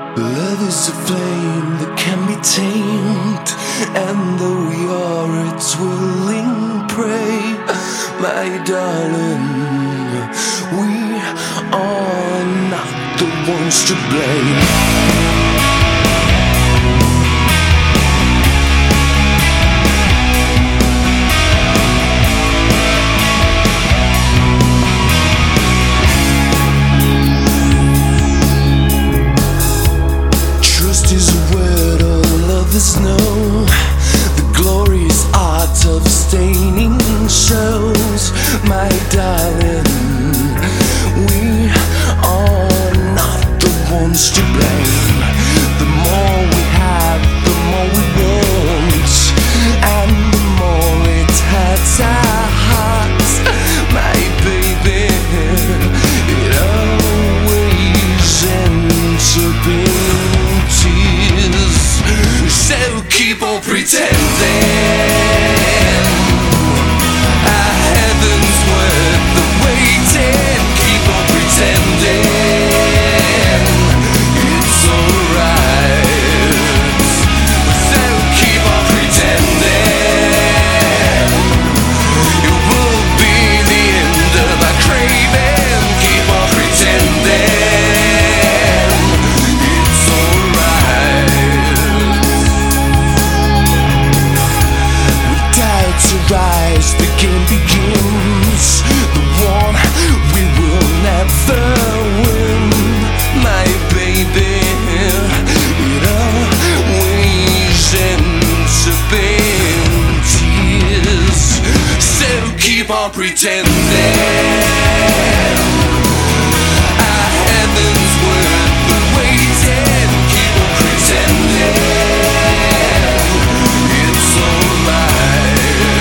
Love is a flame that can be tamed, and though we are its willing prey, my darling, we are not the ones to blame. Know the glorious art of staining shows, my darling, we are not the ones to blame. The more we have, the more we want, and the more it hurts our hearts, my baby. It always ends up in tears. So keep on pretending our heaven's worth the waiting. Keep on pretending it's alright. So keep on pretending it will be the end of our craving. Keep on pretending it's alright. To rise, the game begins, the one we will never win, my baby. It always ends up in tears. So keep on pretending our heaven's worth the waiting. Keep on pretending it's alright.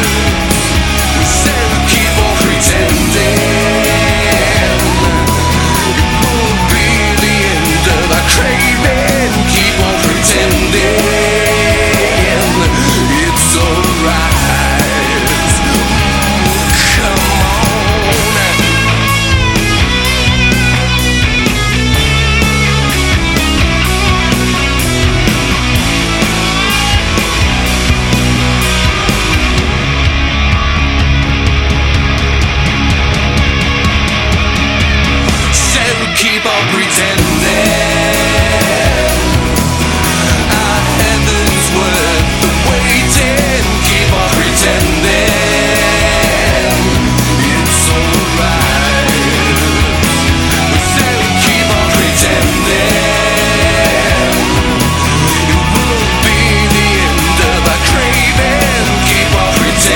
Keep on pretending our heaven's worth the waiting. Keep on pretending it's alright. So keep on pretending it will be the end of our craving. Keep on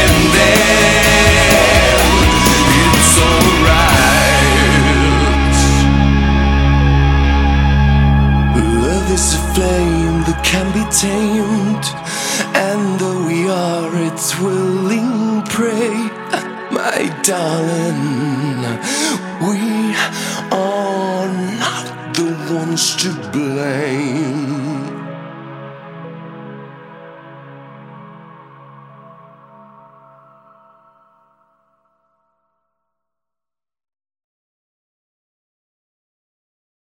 pretending it's alright. Is a flame that can be tamed, and though we are its willing prey, my darling, we are not the ones to blame.